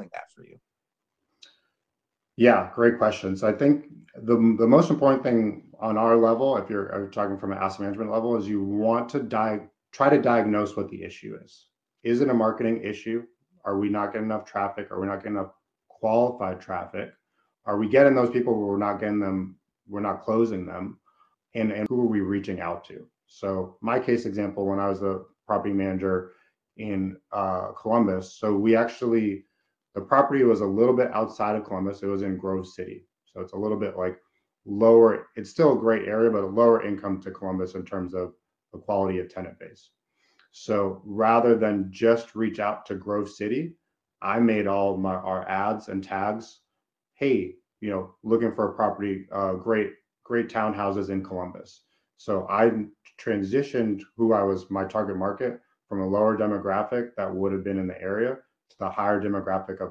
doing that for you? Yeah, great question. So I think the most important thing on our level, if you're talking from an asset management level, is you want to try to diagnose what the issue is. Is it a marketing issue? Are we not getting enough traffic? Are we not getting enough qualified traffic? Are we getting those people where we're not getting them, we're not closing them? And who are we reaching out to? So my case example, when I was the property manager in Columbus, so we actually, the property was a little bit outside of Columbus. It was in Grove City. So it's a little bit like lower, it's still a great area, but a lower income to Columbus in terms of the quality of tenant base. So rather than just reach out to Grove City, I made all our ads and tags. Hey, looking for a property, great townhouses in Columbus. So I transitioned who I was my target market from a lower demographic that would have been in the area to the higher demographic of